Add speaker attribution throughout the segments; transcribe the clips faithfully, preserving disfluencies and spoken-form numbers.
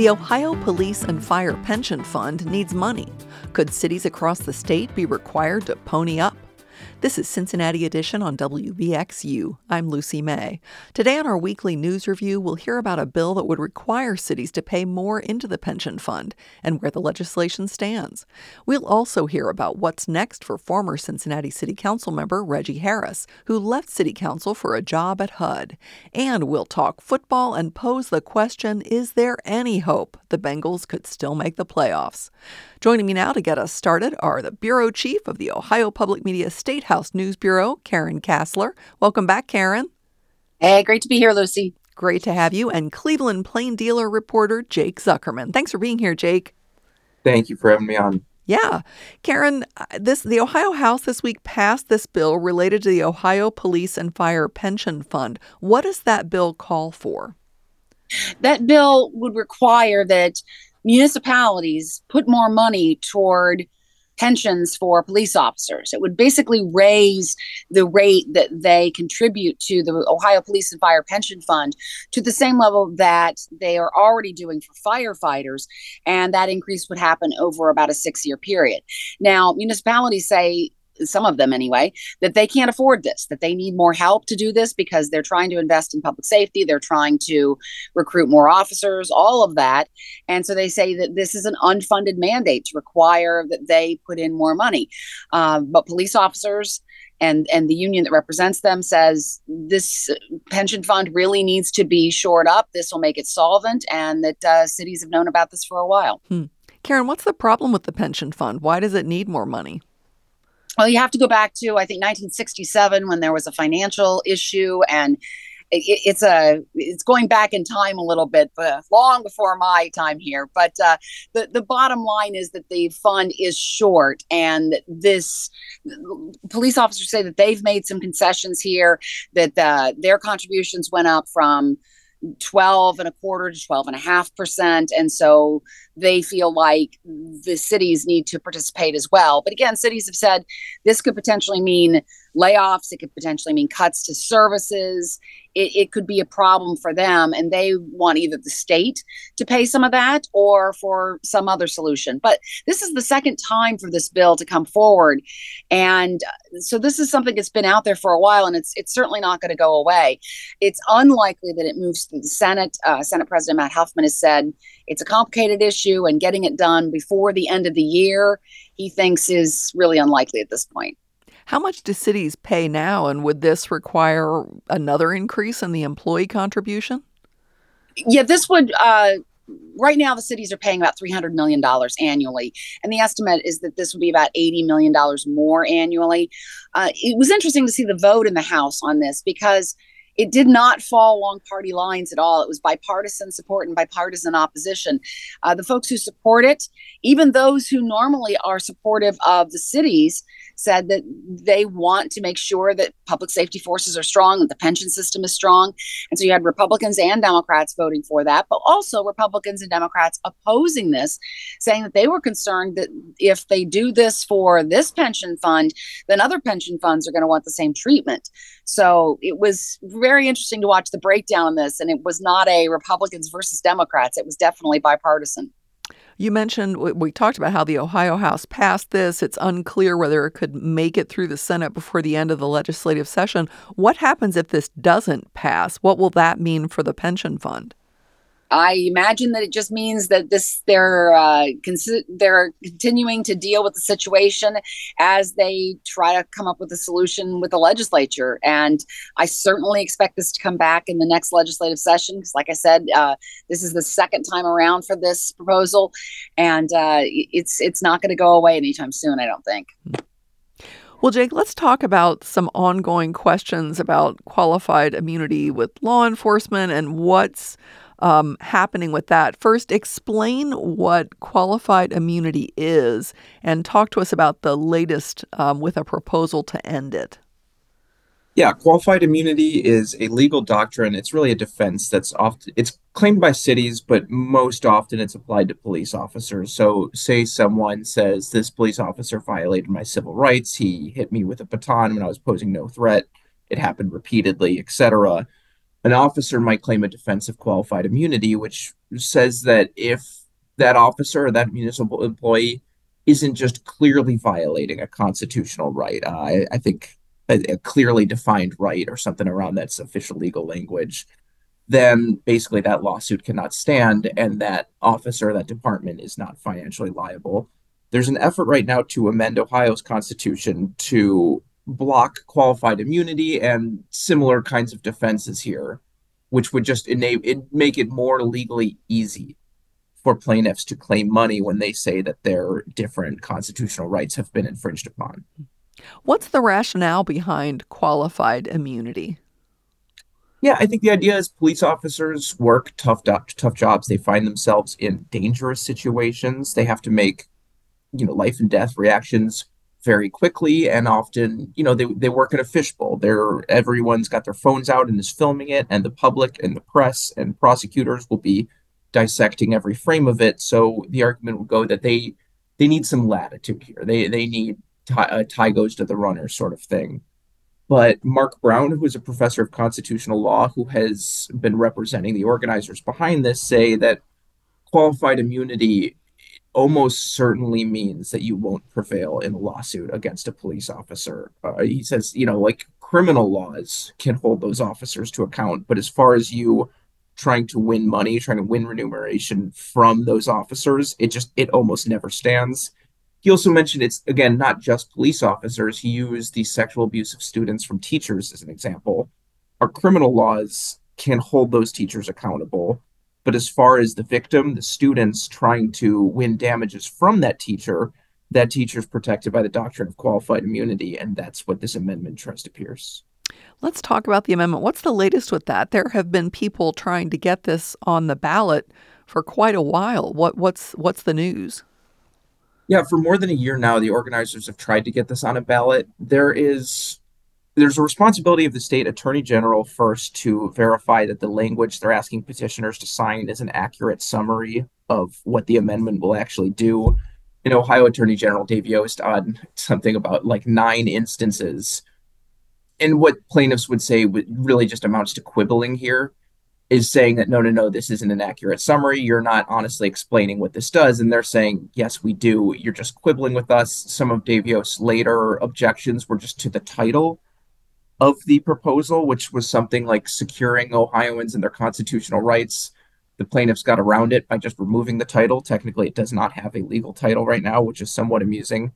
Speaker 1: The Ohio Police and Fire Pension Fund needs money. Could cities across the state be required to pony up? This is Cincinnati Edition on W B X U. I'm Lucy May. Today on our weekly news review, we'll hear about a bill that would require cities to pay more into the pension fund and where the legislation stands. We'll also hear about what's next for former Cincinnati City Council member Reggie Harris, who left City Council for a job at H U D. And we'll talk football and pose the question, is there any hope the Bengals could still make the playoffs? Joining me now to get us started are the Bureau Chief of the Ohio Public Media State House News Bureau, Karen Kassler. Welcome back, Karen.
Speaker 2: Hey, great to be here, Lucy.
Speaker 1: Great to have you. And Cleveland Plain Dealer reporter Jake Zuckerman. Thanks for being here, Jake.
Speaker 3: Thank you for having me on.
Speaker 1: Yeah. Karen, this the Ohio House this week passed this bill related to the Ohio Police and Fire Pension Fund. What does that bill call for?
Speaker 2: That bill would require that municipalities put more money toward pensions for police officers. It would basically raise the rate that they contribute to the Ohio Police and Fire Pension Fund to the same level that they are already doing for firefighters, and that increase would happen over about a six-year period. Now, municipalities say, some of them anyway, that they can't afford this, that they need more help to do this because they're trying to invest in public safety, they're trying to recruit more officers, all of that. And so they say that this is an unfunded mandate to require that they put in more money. Uh, but police officers and, and the union that represents them says this pension fund really needs to be shored up. This will make it solvent, and that uh, cities have known about this for a while.
Speaker 1: Hmm. Karen, what's the problem with the pension fund? Why does it need more money?
Speaker 2: Well, you have to go back to, I think, nineteen sixty-seven when there was a financial issue, and it, it's a it's going back in time a little bit, but long before my time here. But uh, the the bottom line is that the fund is short, and this police officers say that they've made some concessions here, that uh, their contributions went up from twelve and a quarter to twelve and a half percent. And so they feel like the cities need to participate as well. But again, cities have said this could potentially mean layoffs. It could potentially mean cuts to services. It, it could be a problem for them. And they want either the state to pay some of that or for some other solution. But this is the second time for this bill to come forward. And so this is something that's been out there for a while, and it's it's certainly not going to go away. It's unlikely that it moves through the Senate. Uh, Senate President Matt Huffman has said it's a complicated issue, and getting it done before the end of the year, he thinks, is really unlikely at this point.
Speaker 1: How much do cities pay now, and would this require another increase in the employee contribution?
Speaker 2: Yeah, this would, uh, right now the cities are paying about three hundred million dollars annually, and the estimate is that this would be about eighty million dollars more annually. Uh, it was interesting to see the vote in the House on this because it did not fall along party lines at all. It was bipartisan support and bipartisan opposition. Uh, the folks who support it, even those who normally are supportive of the cities, said that they want to make sure that public safety forces are strong, that the pension system is strong. And so you had Republicans and Democrats voting for that, but also Republicans and Democrats opposing this, saying that they were concerned that if they do this for this pension fund, then other pension funds are going to want the same treatment. So it was very interesting to watch the breakdown on this, and it was not a Republicans versus Democrats. It was definitely bipartisan.
Speaker 1: You mentioned, we talked about how the Ohio House passed this. It's unclear whether it could make it through the Senate before the end of the legislative session. What happens if this doesn't pass? What will that mean for the pension fund?
Speaker 2: I imagine that it just means that this they're uh, cons- they're continuing to deal with the situation as they try to come up with a solution with the legislature. And I certainly expect this to come back in the next legislative session because, like I said, uh, this is the second time around for this proposal, and uh, it's it's not going to go away anytime soon, I don't think.
Speaker 1: Well, Jake, let's talk about some ongoing questions about qualified immunity with law enforcement and what's Um, happening with that. First, explain what qualified immunity is and talk to us about the latest um, with a proposal to end it.
Speaker 3: Yeah, qualified immunity is a legal doctrine. It's really a defense that's often, it's claimed by cities, but most often it's applied to police officers. So say someone says, this police officer violated my civil rights. He hit me with a baton when I was posing no threat. It happened repeatedly, et cetera. An officer might claim a defense of qualified immunity, which says that if that officer or that municipal employee isn't just clearly violating a constitutional right, uh, I, I think a, a clearly defined right or something around that's official legal language, then basically that lawsuit cannot stand and that officer, that department is not financially liable. There's an effort right now to amend Ohio's constitution to block qualified immunity and similar kinds of defenses here, which would just enable it, make it more legally easy for plaintiffs to claim money when they say that their different constitutional rights have been infringed upon.
Speaker 1: What's the rationale behind qualified immunity?
Speaker 3: Yeah, I think the idea is police officers work tough do- tough jobs. They find themselves in dangerous situations. They have to make, you know, life and death reactions very quickly, and often, you know, they they work in a fishbowl. They're everyone's got their phones out and is filming it, and the public and the press and prosecutors will be dissecting every frame of it. So the argument will go that they they need some latitude here. They they need tie, a tie goes to the runner sort of thing. But Mark Brown, who is a professor of constitutional law who has been representing the organizers behind this, say that qualified immunity almost certainly means that you won't prevail in a lawsuit against a police officer. Uh, he says, you know, like criminal laws can hold those officers to account, but as far as you trying to win money, trying to win remuneration from those officers, it just it almost never stands. He also mentioned it's again not just police officers. He used the sexual abuse of students from teachers as an example. Our criminal laws can hold those teachers accountable, but as far as the victim, the students trying to win damages from that teacher, that teacher is protected by the doctrine of qualified immunity, and that's what this amendment tries to pierce.
Speaker 1: Let's talk about the amendment. What's the latest with that? There have been people trying to get this on the ballot for quite a while. What what's what's the news?
Speaker 3: Yeah, for more than a year now, the organizers have tried to get this on a ballot. There is there's a responsibility of the state attorney general first to verify that the language they're asking petitioners to sign is an accurate summary of what the amendment will actually do. In Ohio Attorney General Dave Yost on something about like nine instances, and what plaintiffs would say really just amounts to quibbling here, is saying that no, no, no, this isn't an accurate summary. You're not honestly explaining what this does. And they're saying, yes, we do. You're just quibbling with us. Some of Dave Yost's later objections were just to the title of the proposal, which was something like securing Ohioans and their constitutional rights. The plaintiffs got around it by just removing the title. Technically, it does not have a legal title right now, which is somewhat amusing.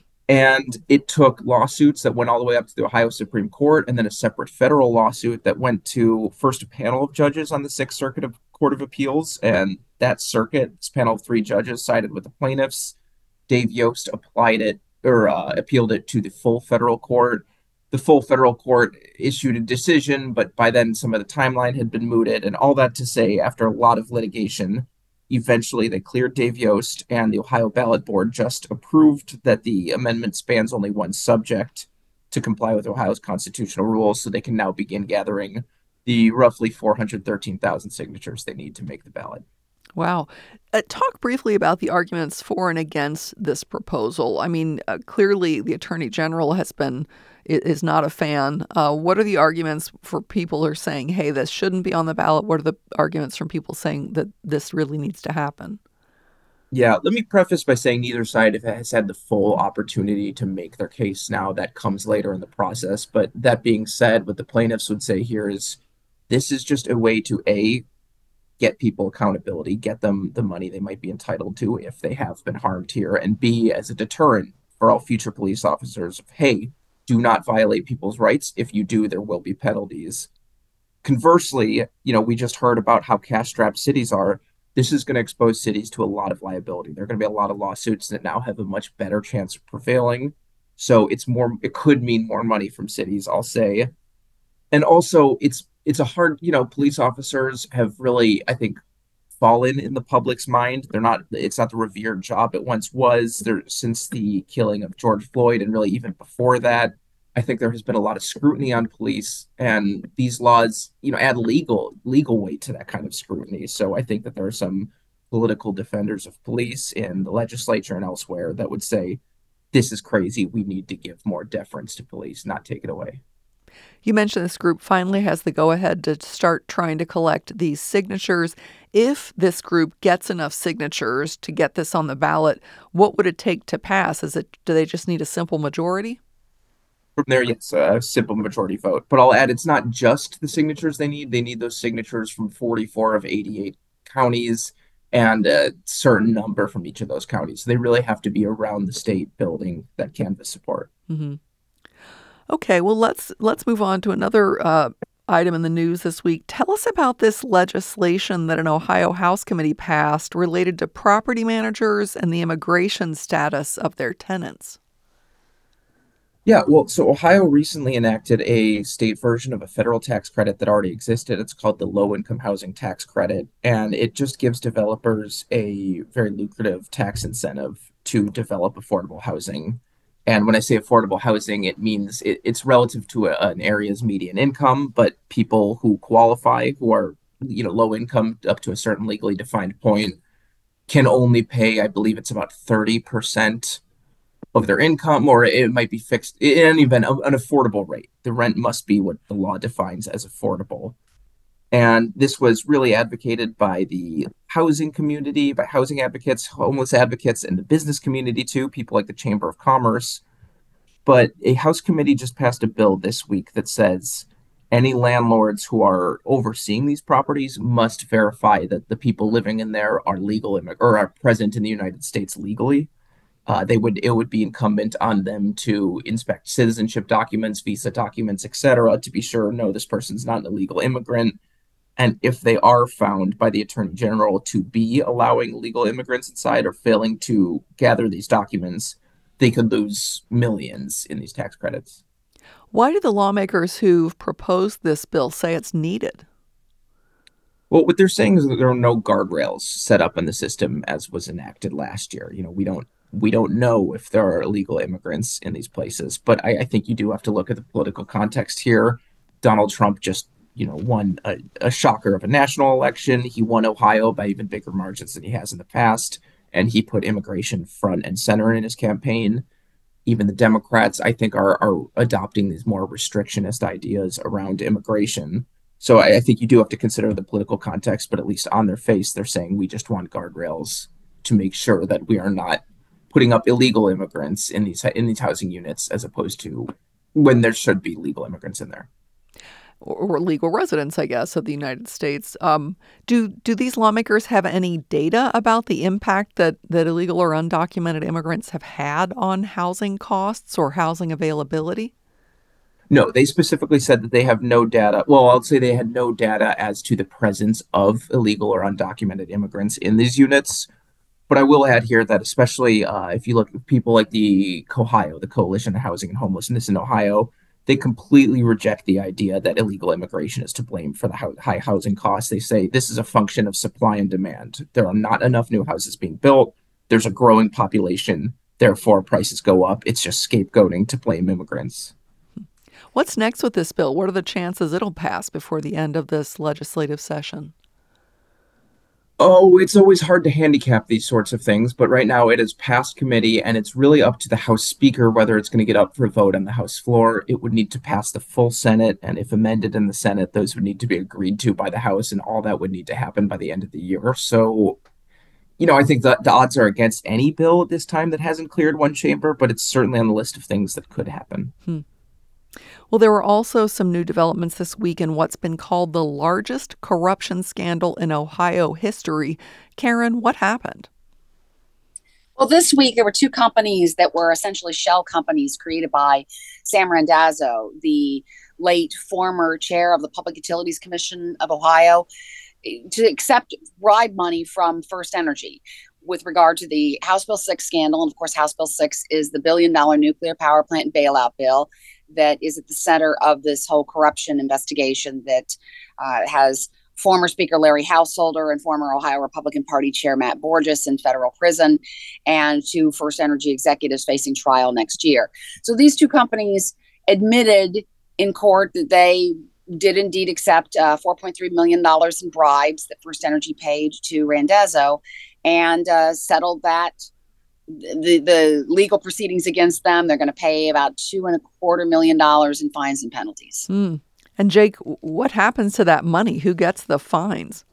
Speaker 3: And it took lawsuits that went all the way up to the Ohio Supreme Court, and then a separate federal lawsuit that went to first a panel of judges on the Sixth Circuit of Court of Appeals. And that circuit, this panel of three judges, sided with the plaintiffs. Dave Yost applied it or uh, appealed it to the full federal court. The full federal court issued a decision, but by then some of the timeline had been mooted. And all that to say, after a lot of litigation, eventually they cleared Dave Yost, and the Ohio Ballot Board just approved that the amendment spans only one subject to comply with Ohio's constitutional rules, so they can now begin gathering the roughly four hundred thirteen thousand signatures they need to make the ballot.
Speaker 1: Wow. Uh, talk briefly about the arguments for and against this proposal. I mean, uh, clearly the Attorney General has been is not a fan. Uh, what are the arguments for people who are saying, hey, this shouldn't be on the ballot? What are the arguments from people saying that this really needs to happen?
Speaker 3: Yeah, let me preface by saying neither side has had the full opportunity to make their case now. That comes later in the process. But that being said, what the plaintiffs would say here is this is just a way to A, get people accountability, get them the money they might be entitled to if they have been harmed here, and B, as a deterrent for all future police officers of, hey, do not violate people's rights. If you do, there will be penalties. Conversely, you know, we just heard about how cash-strapped cities are. This is going to expose cities to a lot of liability. There are going to be a lot of lawsuits that now have a much better chance of prevailing. So it's more, it could mean more money from cities, I'll say. And also, it's it's a hard, you know, police officers have really, I think, fallen in the public's mind. They're not, it's not the revered job it once was. There since the killing of George Floyd, and really even before that, I think there has been a lot of scrutiny on police, and these laws, you know, add legal legal weight to that kind of scrutiny. So I think that there are some political defenders of police in the legislature and elsewhere that would say, this is crazy. We need to give more deference to police, not take it away.
Speaker 1: You mentioned this group finally has the go-ahead to start trying to collect these signatures. If this group gets enough signatures to get this on the ballot, what would it take to pass? Is it, do they just need a simple majority?
Speaker 3: From there, yes, a simple majority vote. But I'll add, it's not just the signatures they need. They need those signatures from forty-four of eighty-eight counties and a certain number from each of those counties. So they really have to be around the state building that canvass support.
Speaker 1: Mm-hmm. Okay, well, let's let's move on to another uh, item in the news this week. Tell us about this legislation that an Ohio House committee passed related to property managers and the immigration status of their tenants.
Speaker 3: Yeah, well, so Ohio recently enacted a state version of a federal tax credit that already existed. It's called the Low Income Housing Tax Credit, and it just gives developers a very lucrative tax incentive to develop affordable housing. And when I say affordable housing, it means it, it's relative to a, an area's median income, but people who qualify, who are, you know, low income up to a certain legally defined point, can only pay, I believe it's about thirty percent of their income, or it might be fixed in any event, an affordable rate. The rent must be what the law defines as affordable. And this was really advocated by the housing community, by housing advocates, homeless advocates, and the business community too, people like the Chamber of Commerce. But a House committee just passed a bill this week that says any landlords who are overseeing these properties must verify that the people living in there are legal immig- or are present in the United States legally. Uh, they would it would be incumbent on them to inspect citizenship documents, visa documents, et cetera, to be sure, no, this person's not an illegal immigrant. And if they are found by the Attorney General to be allowing legal immigrants inside or failing to gather these documents, they could lose millions in these tax credits.
Speaker 1: Why do the lawmakers who've proposed this bill say it's needed?
Speaker 3: Well, what they're saying is that there are no guardrails set up in the system as was enacted last year. You know, we don't we don't know if there are illegal immigrants in these places, but I, I think you do have to look at the political context here. Donald Trump just, you know, won a, a shocker of a national election. He won Ohio by even bigger margins than he has in the past, and he put immigration front and center in his campaign. Even the Democrats, I think, are are adopting these more restrictionist ideas around immigration. So I, I think you do have to consider the political context, but at least on their face, they're saying we just want guardrails to make sure that we are not putting up illegal immigrants in these in these housing units, as opposed to when there should be legal immigrants in there.
Speaker 1: Or legal residents, I guess, of the United States. Um, do do these lawmakers have any data about the impact that, that illegal or undocumented immigrants have had on housing costs or housing availability?
Speaker 3: No, they specifically said that they have no data. Well, I'll say they had no data as to the presence of illegal or undocumented immigrants in these units. But I will add here that especially uh, if you look at people like the COHIO, the Coalition of Housing and Homelessness in Ohio, they completely reject the idea that illegal immigration is to blame for the ho- high housing costs. They say this is a function of supply and demand. There are not enough new houses being built. There's a growing population. Therefore, prices go up. It's just scapegoating to blame immigrants.
Speaker 1: What's next with this bill? What are the chances it'll pass before the end of this legislative session?
Speaker 3: Oh, it's always hard to handicap these sorts of things, but right now it has passed committee and it's really up to the House Speaker whether it's going to get up for a vote on the House floor. It would need to pass the full Senate, and if amended in the Senate, those would need to be agreed to by the House, and all that would need to happen by the end of the year. So, you know, I think that the odds are against any bill at this time that hasn't cleared one chamber, but it's certainly on the list of things that could happen.
Speaker 1: Hmm. Well, there were also some new developments this week in what's been called the largest corruption scandal in Ohio history. Karen, what happened?
Speaker 2: Well, this week there were two companies that were essentially shell companies created by Sam Randazzo, the late former chair of the Public Utilities Commission of Ohio, to accept bribe money from First Energy with regard to the House Bill six scandal. And of course, House Bill six is the billion dollar nuclear power plant bailout bill that is at the center of this whole corruption investigation that uh, has former Speaker Larry Householder and former Ohio Republican Party Chair Matt Borges in federal prison, and two First Energy executives facing trial next year. So these two companies admitted in court that they did indeed accept uh, four point three million dollars in bribes that First Energy paid to Randazzo, and uh, settled that the the legal proceedings against them. They're going to pay about two and a quarter million dollars in fines and penalties.
Speaker 1: Mm. And Jake, what happens to that money? Who gets the fines?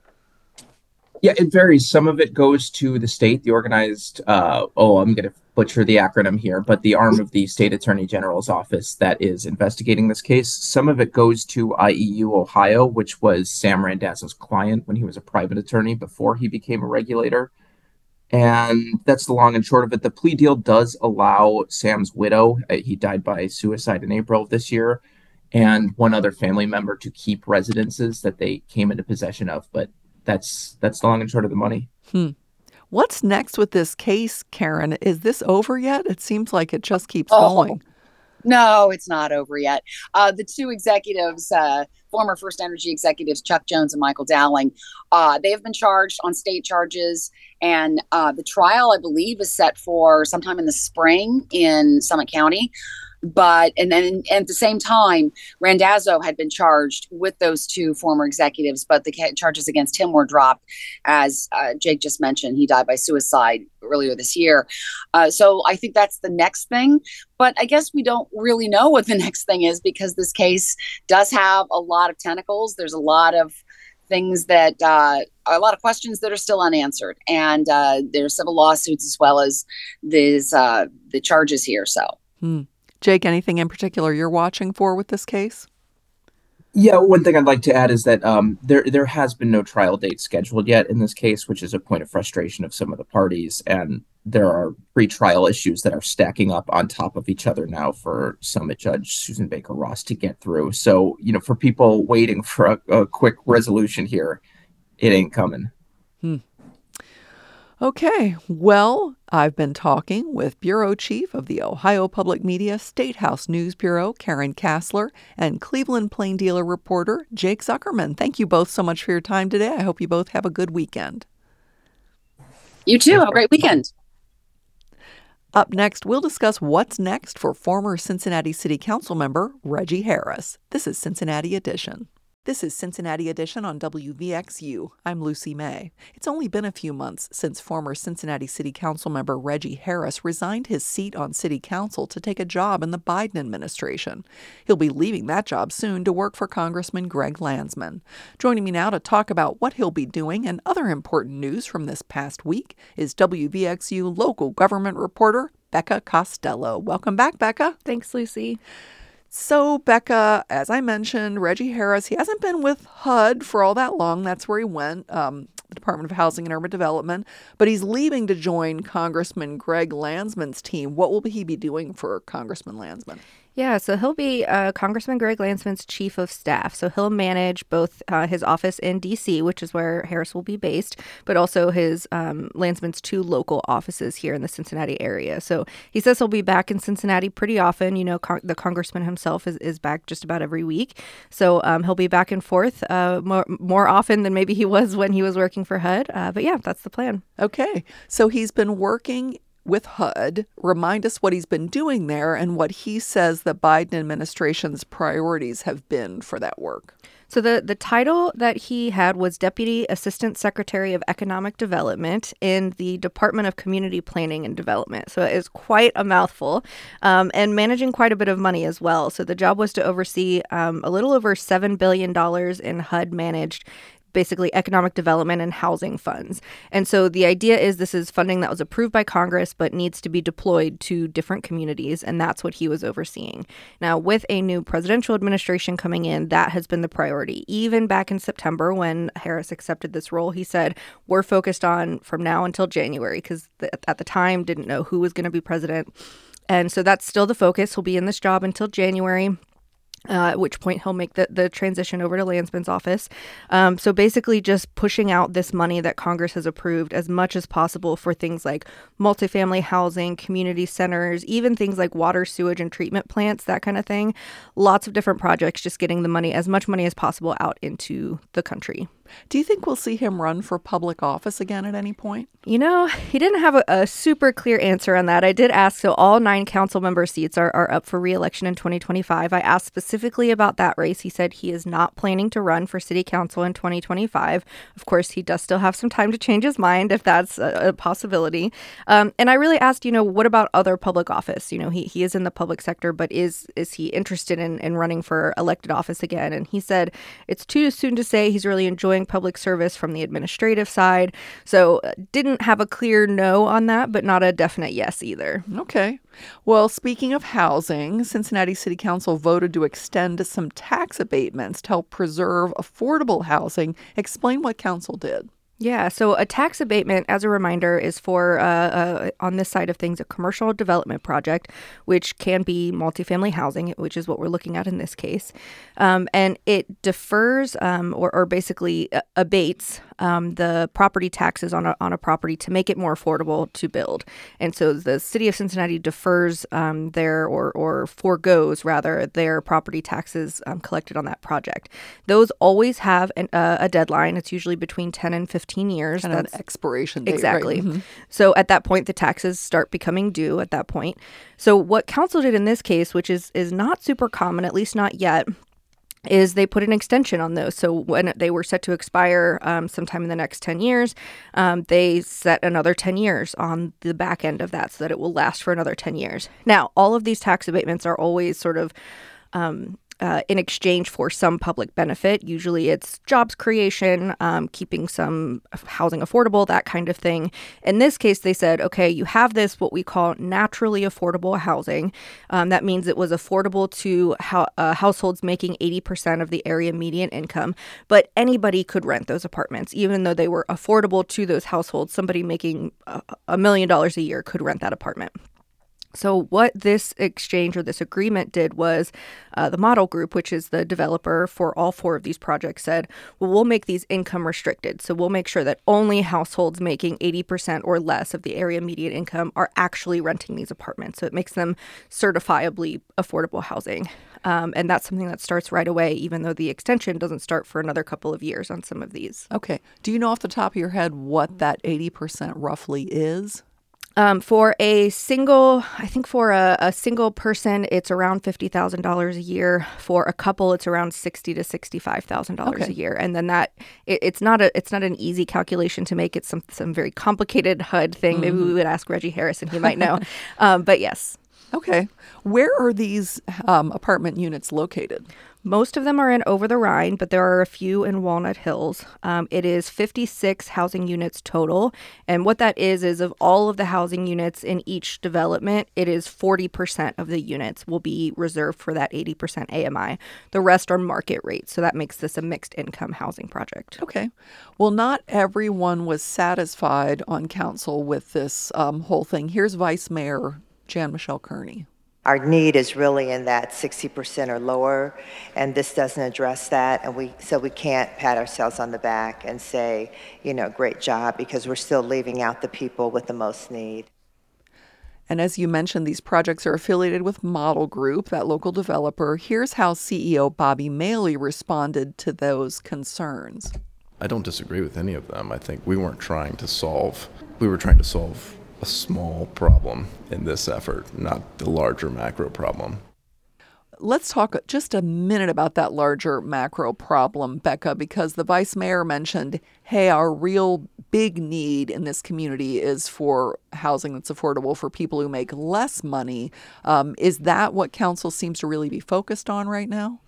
Speaker 3: Yeah, it varies. Some of it goes to the state, the organized, uh, oh, I'm going to butcher the acronym here, but the arm of the state attorney general's office that is investigating this case. Some of it goes to I E U Ohio, which was Sam Randazzo's client when he was a private attorney before he became a regulator. And that's the long and short of it. The plea deal does allow Sam's widow, uh, he died by suicide in April of this year, and one other family member to keep residences that they came into possession of. But that's that's the long and short of the money.
Speaker 1: Hmm. What's next with this case, Karen? Is this over yet? It seems like it just keeps
Speaker 2: oh,
Speaker 1: going.
Speaker 2: No, it's not over yet. Uh, the two executives, uh, former First Energy executives, Chuck Jones and Michael Dowling, uh, they have been charged on state charges. And uh, the trial, I believe, is set for sometime in the spring in Summit County. But and then and at the same time, Randazzo had been charged with those two former executives, but the charges against him were dropped. As uh, Jake just mentioned, he died by suicide earlier this year. Uh, so I think that's the next thing. But I guess we don't really know what the next thing is, because this case does have a lot of tentacles. There's a lot of things that uh, a lot of questions that are still unanswered, and uh, there's civil lawsuits as well as these uh, the charges here. So.
Speaker 1: Hmm. Jake, anything in particular you're watching for with this case?
Speaker 3: Yeah, one thing I'd like to add is that um, there there has been no trial date scheduled yet in this case, which is a point of frustration of some of the parties. And there are pre-trial issues that are stacking up on top of each other now for Summit Judge Susan Baker Ross to get through. So, you know, for people waiting for a, a quick resolution here, it ain't coming.
Speaker 1: Hmm. Okay, well, I've been talking with Bureau Chief of the Ohio Public Media State House News Bureau, Karen Kasler, and Cleveland Plain Dealer reporter, Jake Zuckerman. Thank you both so much for your time today. I hope you both have a good weekend.
Speaker 2: You too. Have a great weekend.
Speaker 1: Up next, we'll discuss what's next for former Cincinnati City Council member Reggie Harris. This is Cincinnati Edition. This is Cincinnati Edition on W V X U. I'm Lucy May. It's only been a few months since former Cincinnati City Council member Reggie Harris resigned his seat on City Council to take a job in the Biden administration. He'll be leaving that job soon to work for Congressman Greg Landsman. Joining me now to talk about what he'll be doing and other important news from this past week is W V X U local government reporter Becca Costello. Welcome back, Becca.
Speaker 4: Thanks, Lucy.
Speaker 1: So, Becca, as I mentioned, Reggie Harris, he hasn't been with H U D for all that long. That's where he went, um, the Department of Housing and Urban Development. But he's leaving to join Congressman Greg Landsman's team. What will he be doing for Congressman Landsman?
Speaker 4: Yeah, so he'll be uh, Congressman Greg Landsman's chief of staff. So he'll manage both uh, his office in D C, which is where Harris will be based, but also his um, Landsman's two local offices here in the Cincinnati area. So he says he'll be back in Cincinnati pretty often. You know, con- the congressman himself is, is back just about every week. So um, he'll be back and forth uh, more, more often than maybe he was when he was working for H U D. Uh, but yeah, that's the plan.
Speaker 1: Okay. So he's been working with H U D. Remind us what he's been doing there and what he says the Biden administration's priorities have been for that work.
Speaker 4: So the, the title that he had was Deputy Assistant Secretary of Economic Development in the Department of Community Planning and Development. So it is quite a mouthful, um, and managing quite a bit of money as well. So the job was to oversee um, a little over seven billion dollars in H U D-managed basically economic development and housing funds. And so the idea is this is funding that was approved by Congress but needs to be deployed to different communities, and that's what he was overseeing. Now, with a new presidential administration coming in, that has been the priority. Even back in September when Harris accepted this role, he said, we're focused on from now until January, because th- at the time didn't know who was going to be president. And so that's still the focus. He'll be in this job until January. Uh, at which point he'll make the, the transition over to Landsman's office. Um, so basically just pushing out this money that Congress has approved as much as possible for things like multifamily housing, community centers, even things like water, sewage, and treatment plants, that kind of thing. Lots of different projects, just getting the money, as much money as possible, out into the country.
Speaker 1: Do you think we'll see him run for public office again at any point?
Speaker 4: You know, he didn't have a, a super clear answer on that. I did ask, so all nine council member seats are, are up for re-election in twenty twenty-five. I asked specifically about that race. He said he is not planning to run for city council in twenty twenty-five. Of course, he does still have some time to change his mind if that's a, a possibility. Um, and I really asked, you know, what about other public office? You know, he, he is in the public sector, but is is he interested in, in running for elected office again? And he said it's too soon to say. He's really enjoying public service from the administrative side. So uh, didn't have a clear no on that, but not a definite yes either.
Speaker 1: Okay. Well, speaking of housing, Cincinnati City Council voted to extend some tax abatements to help preserve affordable housing. Explain what council did.
Speaker 4: Yeah, so a tax abatement, as a reminder, is for, uh, uh, on this side of things, a commercial development project, which can be multifamily housing, which is what we're looking at in this case. Um, and it defers um, or, or basically abates um, the property taxes on a, on a property to make it more affordable to build. And so the city of Cincinnati defers um, their or, or forgoes, rather, their property taxes um, collected on that project. Those always have an, uh, a deadline. It's usually between ten and fifteen years.
Speaker 1: Kind of an expiration date.
Speaker 4: Exactly.
Speaker 1: Right? Mm-hmm.
Speaker 4: So at that point, the taxes start becoming due at that point. So what council did in this case, which is is not super common, at least not yet, is they put an extension on those. So when they were set to expire um, sometime in the next ten years, um, they set another ten years on the back end of that so that it will last for another ten years. Now, all of these tax abatements are always sort of um, Uh, in exchange for some public benefit. Usually it's jobs creation, um, keeping some housing affordable, that kind of thing. In this case, they said, okay, you have this, what we call naturally affordable housing. Um, that means it was affordable to ho- uh, households making eighty percent of the area median income, but anybody could rent those apartments. Even though they were affordable to those households, somebody making a, a million dollars a year could rent that apartment. So what this exchange or this agreement did was uh, the Model Group, which is the developer for all four of these projects, said, well, we'll make these income restricted. So we'll make sure that only households making eighty percent or less of the area median income are actually renting these apartments. So it makes them certifiably affordable housing. Um, and that's something that starts right away, even though the extension doesn't start for another couple of years on some of these.
Speaker 1: Okay. Do you know off the top of your head what that eighty percent roughly is?
Speaker 4: Um, for a single, I think for a, a single person, it's around fifty thousand dollars a year. For a couple, it's around sixty thousand dollars to sixty-five thousand dollars
Speaker 1: okay.
Speaker 4: a year. And then that, it, it's not a, it's not an easy calculation to make. It's some, some very complicated H U D thing. Mm-hmm. Maybe we would ask Reggie Harrison, he might know. um, but yes.
Speaker 1: Okay. Where are these um, apartment units located?
Speaker 4: Most of them are in Over the Rhine, but there are a few in Walnut Hills. Um, it is fifty-six housing units total. And what that is, is of all of the housing units in each development, it is forty percent of the units will be reserved for that eighty percent A M I. The rest are market rates. So that makes this a mixed income housing project.
Speaker 1: Okay. Well, not everyone was satisfied on council with this um, whole thing. Here's Vice Mayor Jan Michelle Kearney.
Speaker 5: Our need is really in that sixty percent or lower, and this doesn't address that. And we so we can't pat ourselves on the back and say, you know, great job, because we're still leaving out the people with the most need.
Speaker 1: And as you mentioned, these projects are affiliated with Model Group, that local developer. Here's how C E O Bobby Maley responded to those concerns.
Speaker 6: I don't disagree with any of them. I think we weren't trying to solve, we were trying to solve a small problem in this effort, not the larger macro problem.
Speaker 1: Let's talk just a minute about that larger macro problem, Becca, because the vice mayor mentioned, hey, our real big need in this community is for housing that's affordable for people who make less money. Um, is that what council seems to really be focused on right now?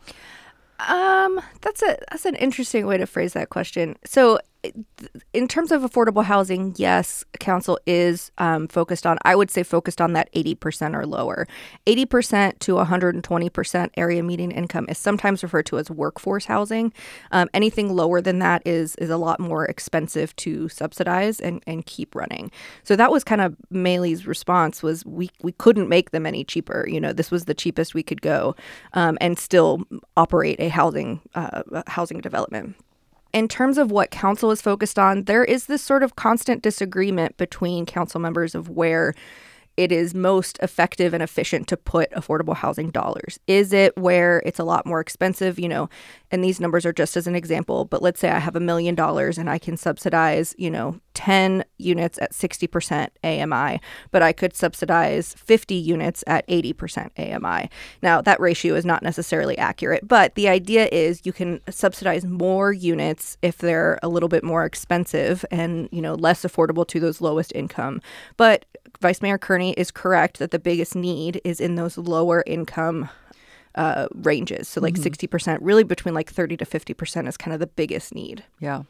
Speaker 4: Um, that's a that's an interesting way to phrase that question. So in terms of affordable housing, yes, council is um, focused on, I would say focused on that eighty percent or lower. eighty percent to one hundred twenty percent area median income is sometimes referred to as workforce housing. Um, anything lower than that is is a lot more expensive to subsidize and, and keep running. So that was kind of Maley's response was we, we couldn't make them any cheaper. You know, this was the cheapest we could go um, and still operate a housing uh, housing development. In terms of what council is focused on, there is this sort of constant disagreement between council members of where it is most effective and efficient to put affordable housing dollars? Is it where it's a lot more expensive, you know, and these numbers are just as an example, but let's say I have a million dollars and I can subsidize, you know, ten units at sixty percent A M I, but I could subsidize fifty units at eighty percent A M I. Now, that ratio is not necessarily accurate, but the idea is you can subsidize more units if they're a little bit more expensive and, you know, less affordable to those lowest income. But Vice Mayor Kearney is correct that the biggest need is in those lower income uh, ranges. So like mm-hmm. sixty percent, really between like thirty to fifty percent is kind of the biggest need.
Speaker 1: Yeah.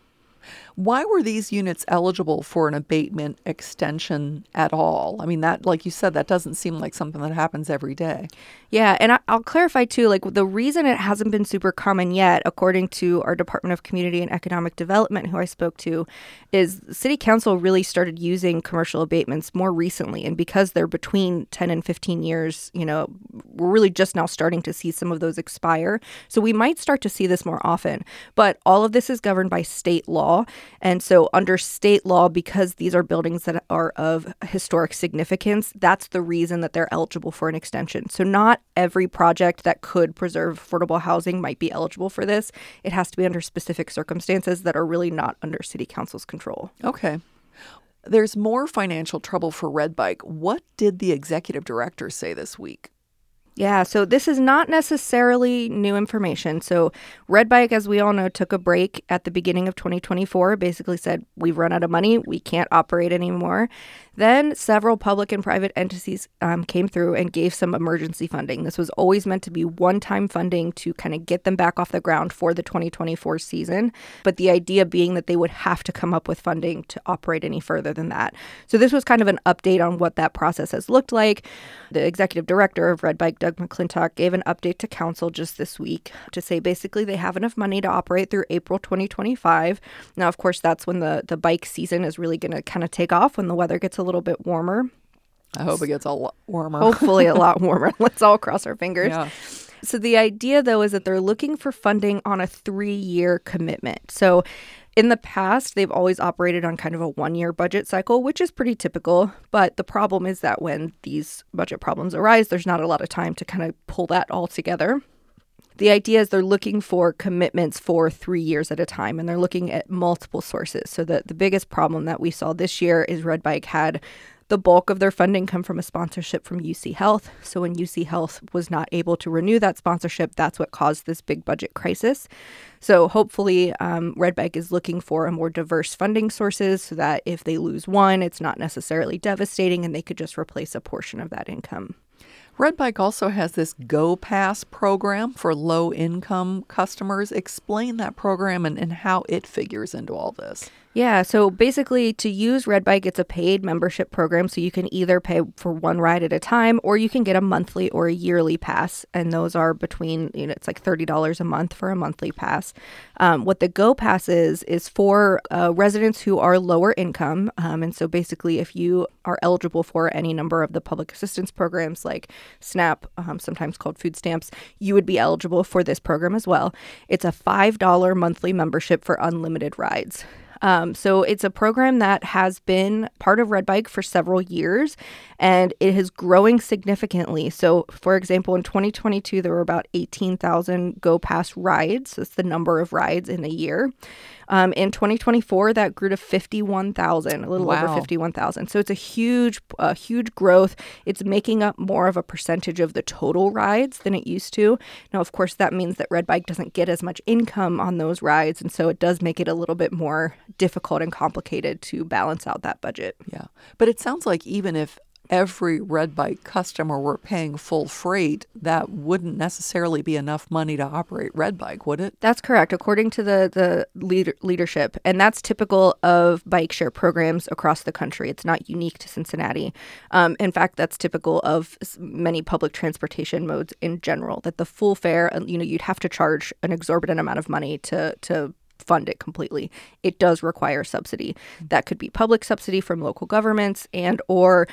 Speaker 1: Why were these units eligible for an abatement extension at all? I mean, that, like you said, that doesn't seem like something that happens every day.
Speaker 4: Yeah, and I, I'll clarify too, like the reason it hasn't been super common yet, according to our Department of Community and Economic Development, who I spoke to, is City Council really started using commercial abatements more recently. And because they're between ten and fifteen years, you know, we're really just now starting to see some of those expire. So we might start to see this more often. But all of this is governed by state law. And so under state law, because these are buildings that are of historic significance, that's the reason that they're eligible for an extension. So not every project that could preserve affordable housing might be eligible for this. It has to be under specific circumstances that are really not under City Council's control.
Speaker 1: Okay. There's more financial trouble for Red Bike. What did the executive director say this week?
Speaker 4: Yeah, so this is not necessarily new information. So Red Bike, as we all know, took a break at the beginning of twenty twenty-four, basically said, we've run out of money, we can't operate anymore. Then several public and private entities um, came through and gave some emergency funding. This was always meant to be one-time funding to kind of get them back off the ground for the twenty twenty-four season. But the idea being that they would have to come up with funding to operate any further than that. So this was kind of an update on what that process has looked like. The executive director of Red Bike, Doug McClintock, gave an update to council just this week to say basically they have enough money to operate through April twenty twenty-five. Now, of course, that's when the, the bike season is really going to kind of take off, when the weather gets a little bit warmer.
Speaker 1: I hope it gets a lot warmer.
Speaker 4: Hopefully a lot warmer. Let's all cross our fingers.
Speaker 1: Yeah.
Speaker 4: So the idea, though, is that they're looking for funding on a three-year commitment. So in the past, they've always operated on kind of a one-year budget cycle, which is pretty typical. But the problem is that when these budget problems arise, there's not a lot of time to kind of pull that all together. The idea is they're looking for commitments for three years at a time, and they're looking at multiple sources. So the, the biggest problem that we saw this year is Red Bike had the bulk of their funding come from a sponsorship from U C Health. So when U C Health was not able to renew that sponsorship, that's what caused this big budget crisis. So hopefully um, Red Bike is looking for a more diverse funding sources so that if they lose one, it's not necessarily devastating and they could just replace a portion of that income.
Speaker 1: Red Bike also has this Go Pass program for low-income customers. Explain that program and, and how it figures into all this.
Speaker 4: Yeah, so basically to use Red Bike, it's a paid membership program. So you can either pay for one ride at a time, or you can get a monthly or a yearly pass. And those are between, you know, it's like thirty dollars a month for a monthly pass. Um, what the Go Pass is, is for uh, residents who are lower income. Um, and so basically if you are eligible for any number of the public assistance programs like SNAP, um, sometimes called food stamps, you would be eligible for this program as well. It's a five dollars monthly membership for unlimited rides. Um, so it's a program that has been part of Red Bike for several years, and it is growing significantly. So, for example, in twenty twenty-two, there were about eighteen thousand Go Pass rides. That's the number of rides in a year. Um, in twenty twenty-four, that grew to fifty-one thousand, a little
Speaker 1: Wow.
Speaker 4: over fifty-one thousand. So it's a huge, uh, huge growth. It's making up more of a percentage of the total rides than it used to. Now, of course, that means that Red Bike doesn't get as much income on those rides, and so it does make it a little bit more difficult and complicated to balance out that budget.
Speaker 1: Yeah. But it sounds like even if every Red Bike customer were paying full freight, that wouldn't necessarily be enough money to operate Red Bike, would it?
Speaker 4: That's correct, according to the, the leader, leadership. And that's typical of bike share programs across the country. It's not unique to Cincinnati. Um, in fact, that's typical of many public transportation modes in general, that the full fare, you know, you'd have to charge an exorbitant amount of money to to fund it completely. It does require subsidy. That could be public subsidy from local governments and or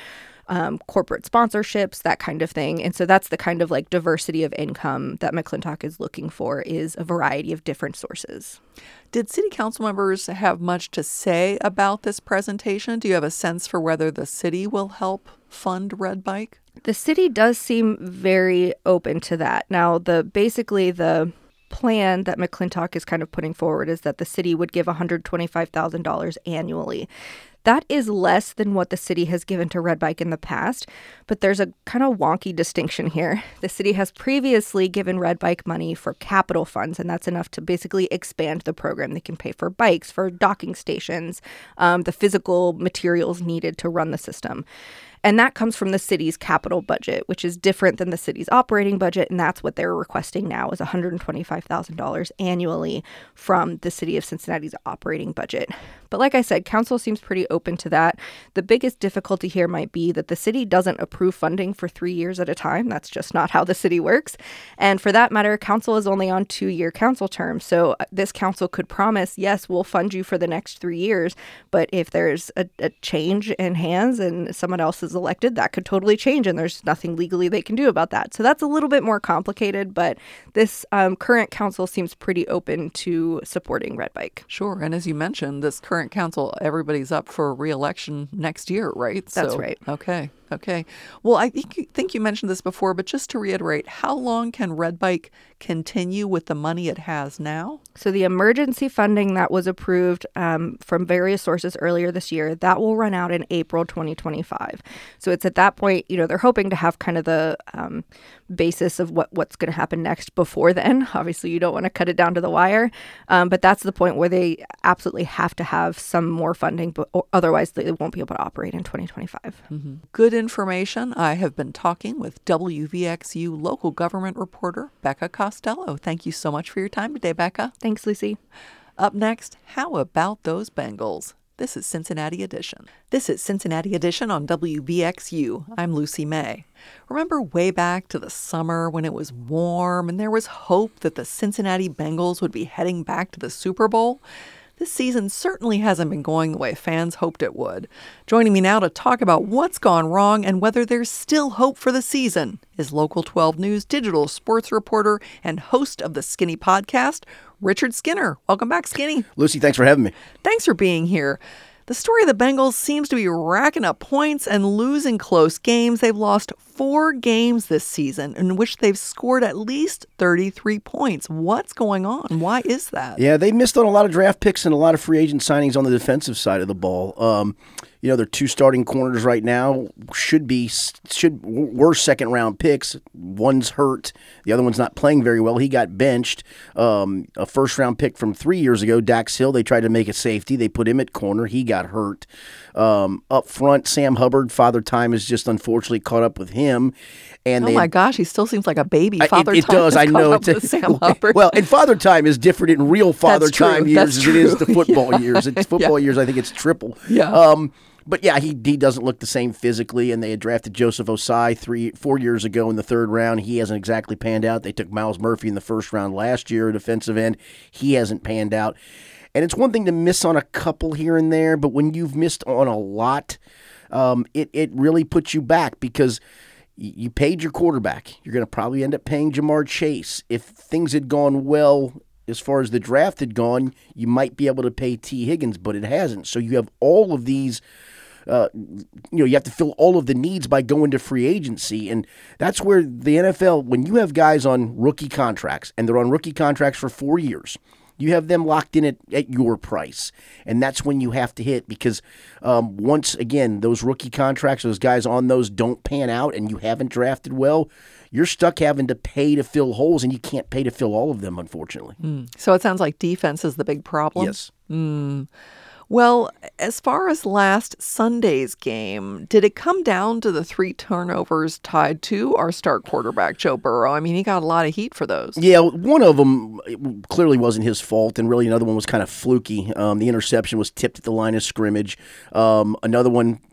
Speaker 4: um, corporate sponsorships, that kind of thing. And so that's the kind of like diversity of income that McClintock is looking for, is a variety of different sources.
Speaker 1: Did city council members have much to say about this presentation? Do you have a sense for whether the city will help fund Red Bike?
Speaker 4: The city does seem very open to that. Now, the basically the plan that McClintock is kind of putting forward is that the city would give one hundred twenty-five thousand dollars annually. That is less than what the city has given to Red Bike in the past, but there's a kind of wonky distinction here. The city has previously given Red Bike money for capital funds, and that's enough to basically expand the program. They can pay for bikes, for docking stations, um, the physical materials needed to run the system. And that comes from the city's capital budget, which is different than the city's operating budget. And that's what they're requesting now, is one hundred twenty-five thousand dollars annually from the city of Cincinnati's operating budget. But like I said, council seems pretty open to that. The biggest difficulty here might be that the city doesn't approve funding for three years at a time. That's just not how the city works. And for that matter, council is only on two-year council terms. So this council could promise, yes, we'll fund you for the next three years. But if there's a, a change in hands and someone else is elected, that could totally change, and there's nothing legally they can do about that. So that's a little bit more complicated, but this um, current council seems pretty open to supporting Red Bike.
Speaker 1: Sure. And as you mentioned, this current council, everybody's up for re-election next year, right?
Speaker 4: That's
Speaker 1: so,
Speaker 4: right.
Speaker 1: Okay. Okay. Well, I think you, think you mentioned this before, but just to reiterate, how long can Red Bike continue with the money it has now?
Speaker 4: So the emergency funding that was approved um, from various sources earlier this year, that will run out in April twenty twenty-five. So it's at that point, you know, they're hoping to have kind of the um, basis of what, what's going to happen next before then. Obviously, you don't want to cut it down to the wire, um, but that's the point where they absolutely have to have some more funding, but otherwise they won't be able to operate in twenty twenty-five.
Speaker 1: Mm-hmm. Good information. I have been talking with W V X U local government reporter Becca Costello. Thank you so much for your time today, Becca.
Speaker 4: Thanks, Lucy.
Speaker 1: Up next, how about those Bengals? This is Cincinnati Edition. This is Cincinnati Edition on W V X U. I'm Lucy May. Remember way back to the summer when it was warm and there was hope that the Cincinnati Bengals would be heading back to the Super Bowl? This season certainly hasn't been going the way fans hoped it would. Joining me now to talk about what's gone wrong and whether there's still hope for the season is Local twelve News digital sports reporter and host of the Skinny podcast, Richard Skinner. Welcome back, Skinny.
Speaker 7: Lucy, thanks for having me.
Speaker 1: Thanks for being here. The story of the Bengals seems to be racking up points and losing close games. They've lost four games this season in which they've scored at least thirty-three points. What's going on? Why is that?
Speaker 7: Yeah, they missed on a lot of draft picks and a lot of free agent signings on the defensive side of the ball. Um, you know, their two starting corners right now should be should were second round picks. One's hurt, the other one's not playing very well. He got benched. Um, a first round pick from three years ago, Dax Hill. They tried to make a safety. They put him at corner. He got hurt. Um, up front, Sam Hubbard, Father Time has just unfortunately caught up with him. And
Speaker 1: oh
Speaker 7: they,
Speaker 1: my gosh, he still seems like a baby. Father
Speaker 7: it, it
Speaker 1: Time
Speaker 7: does. I know it's
Speaker 1: a, Sam Hubbard.
Speaker 7: Well, and Father Time is different in real Father
Speaker 1: That's true.
Speaker 7: Time years
Speaker 1: That's
Speaker 7: as
Speaker 1: true.
Speaker 7: it is the football
Speaker 1: Yeah.
Speaker 7: years. It's football
Speaker 1: Yeah.
Speaker 7: years. I think it's triple.
Speaker 1: Yeah.
Speaker 7: Um, but yeah, he he doesn't look the same physically. And they had drafted Joseph Osai three four years ago in the third round. He hasn't exactly panned out. They took Miles Murphy in the first round last year, a defensive end. He hasn't panned out. And it's one thing to miss on a couple here and there, but when you've missed on a lot, um, it it really puts you back because you paid your quarterback. You're going to probably end up paying Jamar Chase. If things had gone well as far as the draft had gone, you might be able to pay T. Higgins, but it hasn't. So you have all of these, uh, you know, you have to fill all of the needs by going to free agency. And that's where the N F L, when you have guys on rookie contracts, and they're on rookie contracts for four years, you have them locked in at, at your price. And that's when you have to hit because um, once, again, those rookie contracts, those guys on those don't pan out and you haven't drafted well, you're stuck having to pay to fill holes, and you can't pay to fill all of them, unfortunately.
Speaker 1: Mm. So it sounds like defense is the big problem?
Speaker 7: Yes.
Speaker 1: Mm. Well, as far as last Sunday's game, did it come down to the three turnovers tied to our star quarterback, Joe Burrow? I mean, he got a lot of heat for those.
Speaker 7: Yeah, one of them clearly wasn't his fault, and really another one was kind of fluky. Um, the interception was tipped at the line of scrimmage. Um, another one,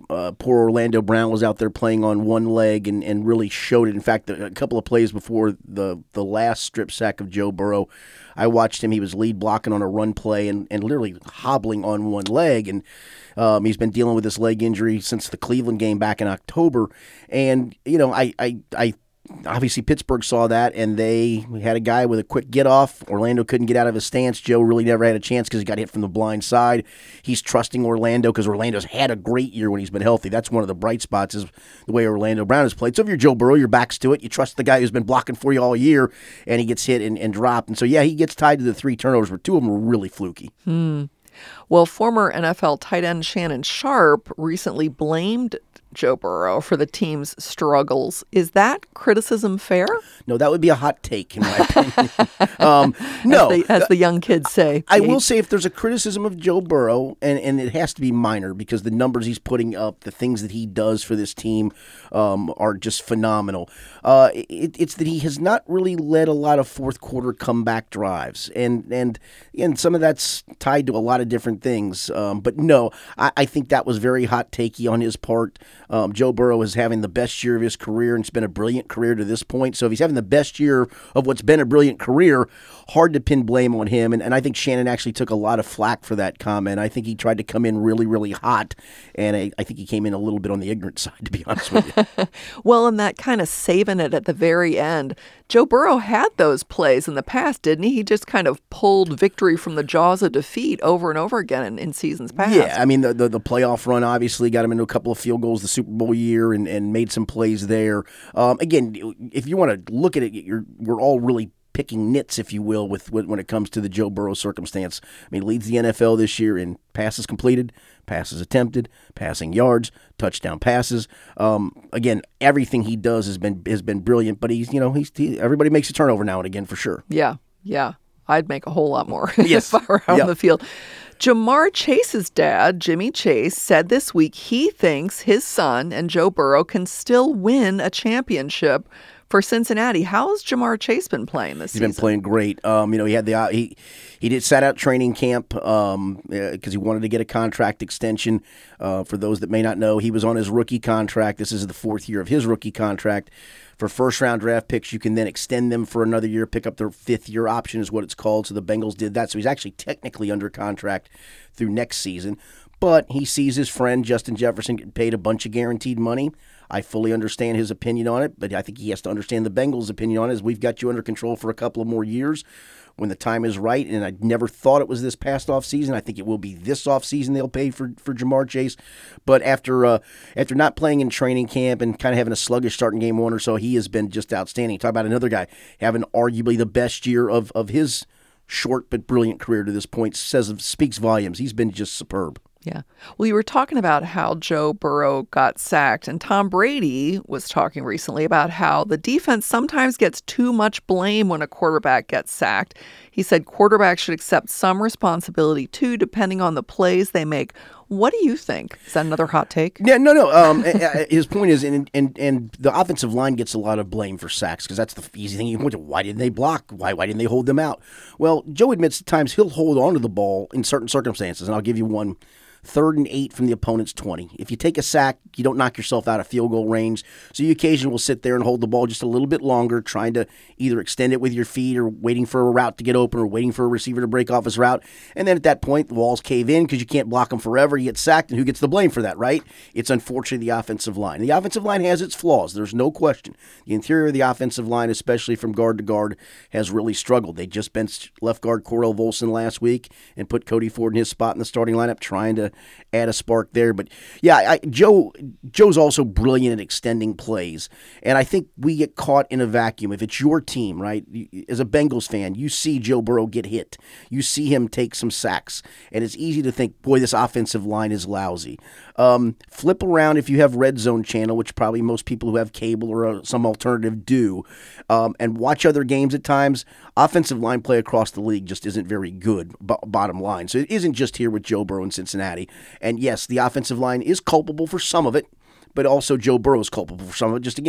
Speaker 7: uh, poor Orlando Brown was out there playing on one leg and, and really showed it. In fact, a couple of plays before the, the last strip sack of Joe Burrow, I watched him. He was lead blocking on a run play and, and literally hobbling on one leg. And um, he's been dealing with this leg injury since the Cleveland game back in October. And, you know, I, I, I obviously Pittsburgh saw that, and they had a guy with a quick get-off. Orlando couldn't get out of his stance. Joe really never had a chance because he got hit from the blind side. He's trusting Orlando because Orlando's had a great year when he's been healthy. That's one of the bright spots is the way Orlando Brown has played. So if you're Joe Burrow, your back's to it. You trust the guy who's been blocking for you all year, and he gets hit and, and dropped. And so, yeah, he gets tied to the three turnovers, but two of them were really fluky.
Speaker 1: Hmm. Well, former N F L tight end Shannon Sharpe recently blamed Joe Burrow for the team's struggles. Is that criticism fair?
Speaker 7: No, that would be a hot take, in my opinion. um, no.
Speaker 1: As, they, as the young kids say.
Speaker 7: I will say if there's a criticism of Joe Burrow, and, and it has to be minor because the numbers he's putting up, the things that he does for this team um, are just phenomenal. Uh, it, it's that he has not really led a lot of fourth quarter comeback drives. And, and, and some of that's tied to a lot of different things. Um, but no, I, I think that was very hot takey on his part. Um, Joe Burrow is having the best year of his career, and it's been a brilliant career to this point. So if he's having the best year of what's been a brilliant career, hard to pin blame on him. And, and I think Shannon actually took a lot of flack for that comment. I think he tried to come in really, really hot, and I, I think he came in a little bit on the ignorant side, to be honest with you.
Speaker 1: Well, and that kind of saving it at the very end. Joe Burrow had those plays in the past, didn't he? He just kind of pulled victory from the jaws of defeat over and over again in, in seasons past.
Speaker 7: Yeah, I mean, the, the the playoff run obviously got him into a couple of field goals the Super Bowl year and, and made some plays there. Um, again, if you want to look at it, you're, we're all really picking nits, if you will, with when it comes to the Joe Burrow circumstance. I mean, leads the N F L this year in passes completed, passes attempted, passing yards, touchdown passes. Um, again, everything he does has been has been brilliant. But he's, you know, he's he, everybody makes a turnover now and again for sure.
Speaker 1: Yeah, yeah. I'd make a whole lot more
Speaker 7: yes.
Speaker 1: if I were out
Speaker 7: yep.
Speaker 1: on the field. Jamar Chase's dad, Jimmy Chase, said this week he thinks his son and Joe Burrow can still win a championship for Cincinnati. How has Jamar Chase been playing this
Speaker 7: He's
Speaker 1: season?
Speaker 7: He's been playing great. Um, you know, he had the uh, he he did sat out training camp um because he wanted to get a contract extension. Uh, for those that may not know, he was on his rookie contract. This is the fourth year of his rookie contract. For first-round draft picks, you can then extend them for another year, pick up their fifth-year option is what it's called. So the Bengals did that. So he's actually technically under contract through next season. But he sees his friend Justin Jefferson getting paid a bunch of guaranteed money. I fully understand his opinion on it, but I think he has to understand the Bengals' opinion on it. Is we've got you under control for a couple of more years when the time is right, and I never thought it was this past offseason. I think it will be this offseason they'll pay for, for Jamar Chase. But after uh, after not playing in training camp and kind of having a sluggish start in game one or so, he has been just outstanding. Talk about another guy having arguably the best year of, of his short but brilliant career to this point. Says speaks volumes. He's been just superb.
Speaker 1: Yeah. Well, you were talking about how Joe Burrow got sacked, and Tom Brady was talking recently about how the defense sometimes gets too much blame when a quarterback gets sacked. He said quarterbacks should accept some responsibility too, depending on the plays they make. What do you think? Is that another hot take?
Speaker 7: Yeah, no, no. Um, his point is, and, and and the offensive line gets a lot of blame for sacks because that's the easy thing you can point to. Why didn't they block? Why why didn't they hold them out? Well, Joe admits at times he'll hold on to the ball in certain circumstances, and I'll give you one. Third and eight from the opponent's twenty. If you take a sack, you don't knock yourself out of field goal range. So you occasionally will sit there and hold the ball just a little bit longer, trying to either extend it with your feet or waiting for a route to get open or waiting for a receiver to break off his route. And then at that point, the walls cave in because you can't block them forever. You get sacked, and who gets the blame for that, right? It's unfortunately the offensive line. The offensive line has its flaws. There's no question. The interior of the offensive line, especially from guard to guard, has really struggled. They just benched left guard Correll Volson last week and put Cody Ford in his spot in the starting lineup, trying to add a spark there. But yeah, I, Joe Joe's also brilliant at extending plays, and I think we get caught in a vacuum. If it's your team, right, as a Bengals fan, you see Joe Burrow get hit, you see him take some sacks, and it's easy to think, boy, this offensive line is lousy. Um, flip around if you have Red Zone channel, which probably most people who have cable or uh, some alternative do, um, and watch other games at times. Offensive line play across the league just isn't very good, b- bottom line. So it isn't just here with Joe Burrow in Cincinnati. And yes, the offensive line is culpable for some of it, but also Joe Burrow is culpable for some of it. Just again,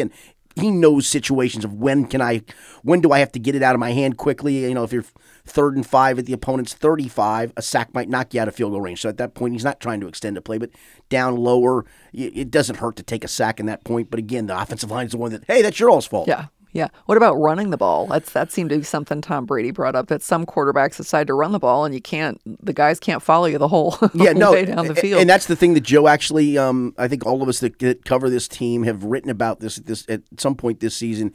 Speaker 7: he knows situations of when can I, when do I have to get it out of my hand quickly? You know, if you're third and five at the opponent's thirty-five, a sack might knock you out of field goal range. So at that point, he's not trying to extend a play, but down lower, it doesn't hurt to take a sack in that point. But again, the offensive line is the one that, hey, that's your all's fault.
Speaker 1: Yeah. Yeah. What about running the ball? That's that seemed to be something Tom Brady brought up, that some quarterbacks decide to run the ball and you can't, the guys can't follow you the whole
Speaker 7: yeah, no,
Speaker 1: way down the field.
Speaker 7: And that's the thing that Joe actually, um, I think all of us that, that cover this team have written about this at, this at some point this season.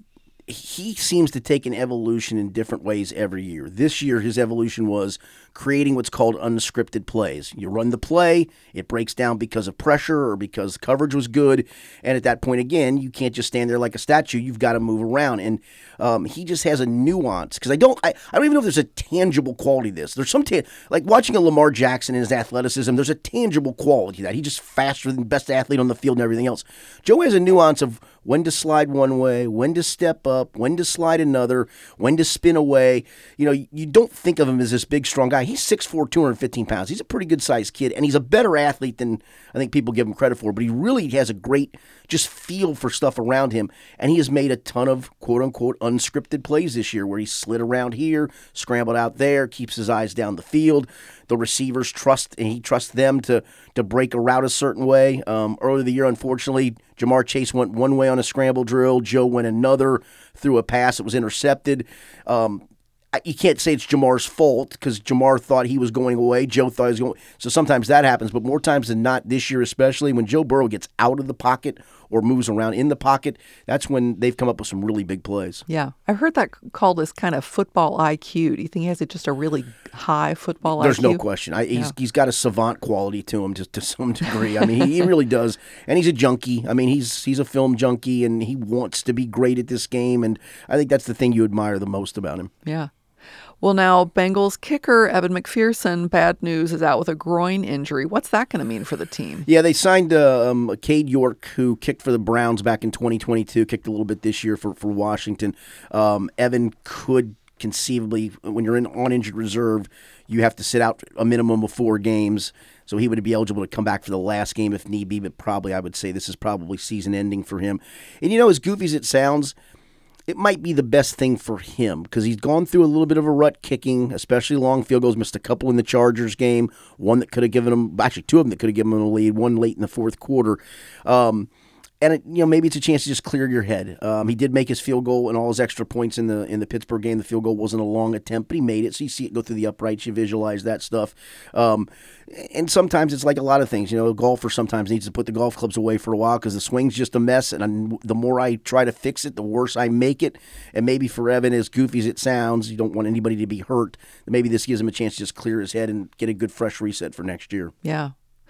Speaker 7: He seems to take an evolution in different ways every year. This year, his evolution was creating what's called unscripted plays. You run the play, it breaks down because of pressure or because coverage was good, and at that point, again, you can't just stand there like a statue. You've got to move around, and um, he just has a nuance, because I don't, I, I don't even know if there's a tangible quality to this. There's some, ta- like watching a Lamar Jackson and his athleticism, there's a tangible quality to that. He's just faster than the best athlete on the field and everything else. Joe has a nuance of when to slide one way, when to step up, when to slide another, when to spin away. You know, you don't think of him as this big, strong guy. He's six foot four, two hundred fifteen pounds. He's a pretty good-sized kid, and he's a better athlete than I think people give him credit for, but he really has a great just feel for stuff around him, and he has made a ton of quote-unquote unscripted plays this year where he slid around here, scrambled out there, keeps his eyes down the field. The receivers trust, and he trusts them to to break a route a certain way. Um, earlier in the year, unfortunately, Jamar Chase went one way on a scramble drill. Joe went another through a pass that was intercepted. Um, you can't say it's Jamar's fault because Jamar thought he was going away. Joe thought he was going. So sometimes that happens, but more times than not this year, especially when Joe Burrow gets out of the pocket or moves around in the pocket, that's when they've come up with some really big plays.
Speaker 1: Yeah. I've heard that called as kind of football I Q. Do you think he has a, just a really high football
Speaker 7: There's
Speaker 1: I Q?
Speaker 7: There's no question. I, he's
Speaker 1: yeah.
Speaker 7: He's got a savant quality to him just to some degree. I mean, he, he really does. And he's a junkie. I mean, he's he's a film junkie, and he wants to be great at this game, and I think that's the thing you admire the most about him.
Speaker 1: Yeah. Well, now, Bengals kicker Evan McPherson, bad news, is out with a groin injury. What's that going to mean for the team?
Speaker 7: Yeah, they signed uh, um, Cade York, who kicked for the Browns back in twenty twenty-two, kicked a little bit this year for, for Washington. Um, Evan could conceivably, when you're in on injured reserve, you have to sit out a minimum of four games. So he would be eligible to come back for the last game if need be, but probably I would say this is probably season ending for him. And, you know, as goofy as it sounds, it might be the best thing for him because he's gone through a little bit of a rut kicking, especially long field goals. Missed a couple in the Chargers game, one that could have given him, actually two of them that could have given him a lead, one late in the fourth quarter. Um, and it, you know, maybe it's a chance to just clear your head. Um, he did make his field goal and all his extra points in the in the Pittsburgh game. The field goal wasn't a long attempt, but he made it. So you see it go through the uprights, you visualize that stuff. Um, and sometimes it's like a lot of things. You know, a golfer sometimes needs to put the golf clubs away for a while because the swing's just a mess. And I'm, the more I try to fix it, the worse I make it. And maybe for Evan, as goofy as it sounds, you don't want anybody to be hurt. Maybe this gives him a chance to just clear his head and get a good fresh reset for next year.
Speaker 1: Yeah.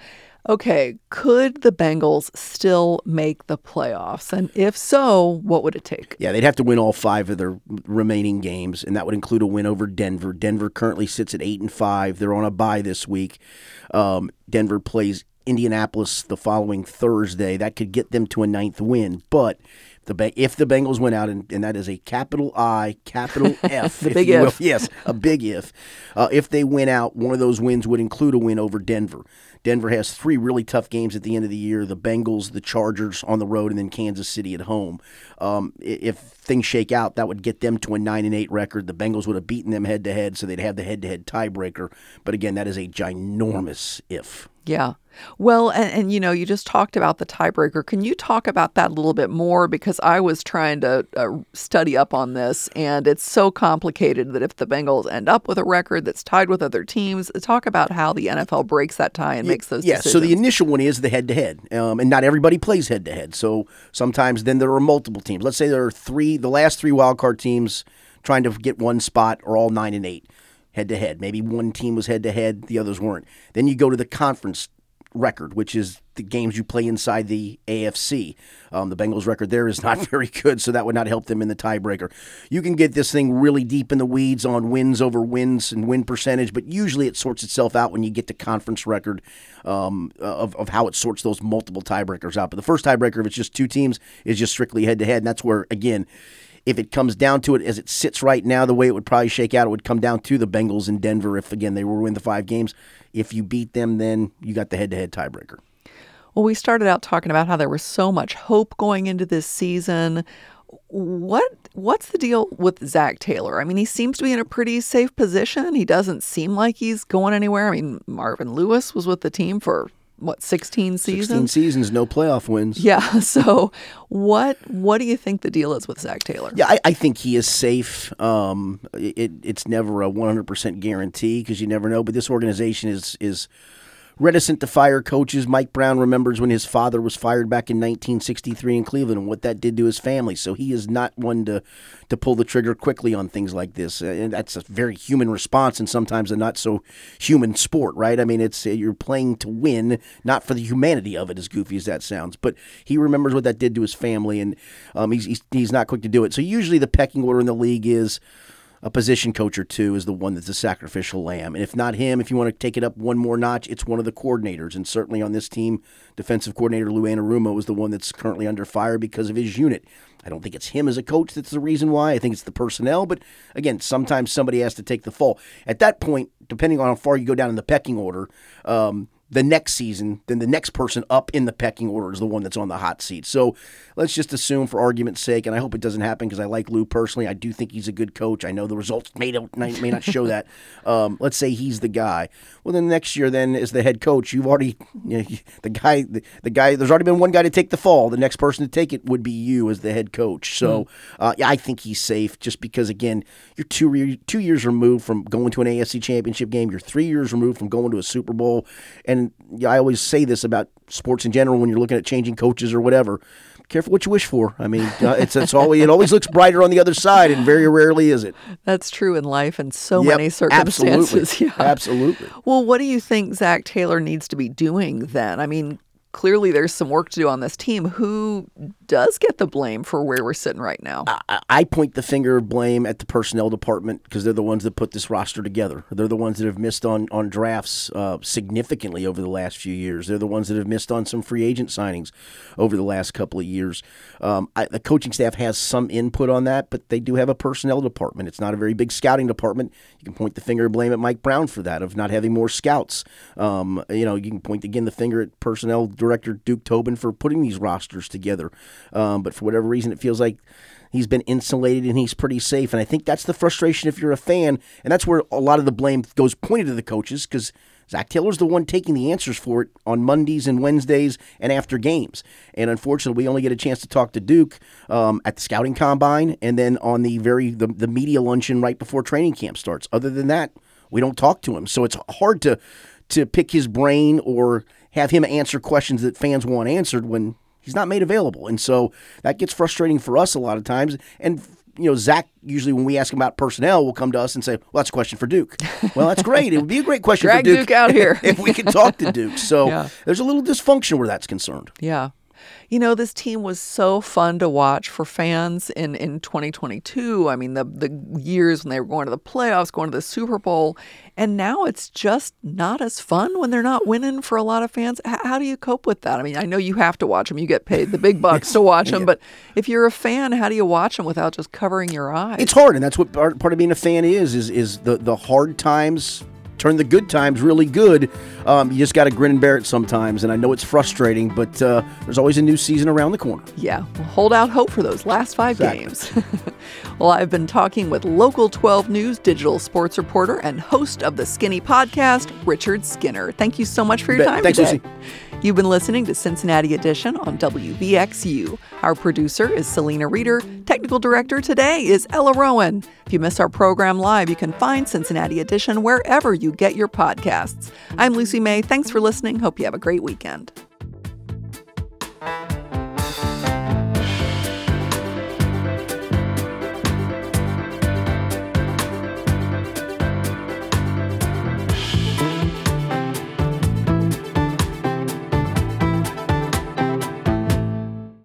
Speaker 1: Okay, could the Bengals still make the playoffs? And if so, what would it take?
Speaker 7: Yeah, they'd have to win all five of their remaining games, and that would include a win over Denver. Denver currently sits at eight and five. They're on a bye this week. Um, Denver plays Indianapolis the following Thursday. That could get them to a ninth win, but the if the Bengals went out, and, and that is a capital I, capital F.
Speaker 1: the big if.
Speaker 7: Will. Yes, a big if. Uh, if they win out, one of those wins would include a win over Denver. Denver has three really tough games at the end of the year, the Bengals, the Chargers on the road, and then Kansas City at home. Um, if things shake out, that would get them to a nine and eight record. The Bengals would have beaten them head-to-head, so they'd have the head-to-head tiebreaker. But again, that is a ginormous if.
Speaker 1: Yeah. Well, and, and, you know, you just talked about the tiebreaker. Can you talk about that a little bit more? Because I was trying to uh, study up on this, and it's so complicated that if the Bengals end up with a record that's tied with other teams, talk about how the N F L breaks that tie and makes those
Speaker 7: yeah,
Speaker 1: decisions.
Speaker 7: So the initial one is the head-to-head, um, and not everybody plays head-to-head. So sometimes then there are multiple teams. Let's say there are three, the last three wildcard teams trying to get one spot are all nine and eight. Head-to-head. Maybe one team was head-to-head, the others weren't. Then you go to the conference record, which is the games you play inside the A F C. Um, the Bengals record there is not very good, so that would not help them in the tiebreaker. You can get this thing really deep in the weeds on wins over wins and win percentage, but usually it sorts itself out when you get to conference record um, of, of how it sorts those multiple tiebreakers out. But the first tiebreaker, if it's just two teams, is just strictly head-to-head, and that's where, again, if it comes down to it as it sits right now, the way it would probably shake out, it would come down to the Bengals in Denver if, again, they were to win the five games. If you beat them, then you got the head-to-head tiebreaker.
Speaker 1: Well, we started out talking about how there was so much hope going into this season. What what's the deal with Zac Taylor? I mean, he seems to be in a pretty safe position. He doesn't seem like he's going anywhere. I mean, Marvin Lewis was with the team for what, sixteen seasons?
Speaker 7: sixteen seasons, no playoff wins.
Speaker 1: Yeah. So what what do you think the deal is with Zac Taylor?
Speaker 7: Yeah, I, I think he is safe. Um, it, it's never a one hundred percent guarantee because you never know. But this organization is is reticent to fire coaches. Mike Brown remembers when his father was fired back in nineteen sixty-three in Cleveland and what that did to his family. So he is not one to, to pull the trigger quickly on things like this. And that's a very human response and sometimes a not so human sport, right? I mean, it's you're playing to win, not for the humanity of it, as goofy as that sounds. But he remembers what that did to his family, and um, he's, he's he's not quick to do it. So usually the pecking order in the league is a position coach or two is the one that's a sacrificial lamb. And if not him, if you want to take it up one more notch, it's one of the coordinators. And certainly on this team, defensive coordinator Lou Anarumo is the one that's currently under fire because of his unit. I don't think it's him as a coach that's the reason why. I think it's the personnel. But again, sometimes somebody has to take the fall. At that point, depending on how far you go down in the pecking order, um, the next season, then the next person up in the pecking order is the one that's on the hot seat. So let's just assume for argument's sake, and I hope it doesn't happen because I like Lou personally. I do think he's a good coach. I know the results may not, may not show that. Um, let's say he's the guy. Well, then next year then as the head coach, you've already, you know, the guy, the, the guy, there's already been one guy to take the fall. The next person to take it would be you as the head coach. So uh, yeah, I think he's safe just because, again, you're two, re- two years removed from going to an A F C championship game. You're three years removed from going to a Super Bowl. And I always say this about sports in general when you're looking at changing coaches or whatever. Careful what you wish for. I mean, uh, it's it's always it always looks brighter on the other side, and very rarely is it.
Speaker 1: That's true in life in so
Speaker 7: Yep,
Speaker 1: many circumstances.
Speaker 7: Absolutely.
Speaker 1: Yeah.
Speaker 7: Absolutely.
Speaker 1: Well, what do you think Zac Taylor needs to be doing then? I mean, clearly there's some work to do on this team. Who does get the blame for where we're sitting right now?
Speaker 7: I, I point the finger of blame at the personnel department because they're the ones that put this roster together. They're the ones that have missed on, on drafts uh, significantly over the last few years. They're the ones that have missed on some free agent signings over the last couple of years. Um, I, the coaching staff has some input on that, but they do have a personnel department. It's not a very big scouting department. You can point the finger of blame at Mike Brown for that, of not having more scouts. Um, you know, you can point again the finger at personnel director Duke Tobin for putting these rosters together. Um, but for whatever reason, it feels like he's been insulated and he's pretty safe. And I think that's the frustration if you're a fan. And that's where a lot of the blame goes pointed to the coaches because Zac Taylor's the one taking the answers for it on Mondays and Wednesdays and after games. And unfortunately, we only get a chance to talk to Duke um, at the scouting combine and then on the very the, the media luncheon right before training camp starts. Other than that, we don't talk to him. So it's hard to to pick his brain or have him answer questions that fans want answered when he's not made available. And so that gets frustrating for us a lot of times. And, you know, Zach, usually when we ask him about personnel, will come to us and say, well, that's a question for Duke. Well, that's great. It would be a great question
Speaker 1: Drag
Speaker 7: for Duke.
Speaker 1: Duke out here.
Speaker 7: if we could talk to Duke. So
Speaker 1: Yeah.
Speaker 7: there's a little dysfunction where that's concerned.
Speaker 1: Yeah. You know, this team was so fun to watch for fans in, in twenty twenty-two. I mean, the the years when they were going to the playoffs, going to the Super Bowl. And now it's just not as fun when they're not winning for a lot of fans. H- how do you cope with that? I mean, I know you have to watch them. You get paid the big bucks to watch them.
Speaker 7: Yeah.
Speaker 1: But if you're a fan, how do you watch them without just covering your eyes?
Speaker 7: It's hard, and that's what part, part of being a fan is, is, is the, the hard times turn the good times really good. Um, you just got to grin and bear it sometimes, and I know it's frustrating, but uh, there's always a new season around the corner.
Speaker 1: Yeah, well, hold out hope for those last five
Speaker 7: Exactly.
Speaker 1: games. Well, I've been talking with Local twelve News digital sports reporter and host of the Skinny Podcast, Richard Skinner. Thank you so much for your
Speaker 7: Bet.
Speaker 1: time
Speaker 7: Thanks,
Speaker 1: today.
Speaker 7: Lucy.
Speaker 1: You've been listening to Cincinnati Edition on W V X U. Our producer is Selena Reeder. Technical director today is Ella Rowan. If you miss our program live, you can find Cincinnati Edition wherever you get your podcasts. I'm Lucy May. Thanks for listening. Hope you have a great weekend.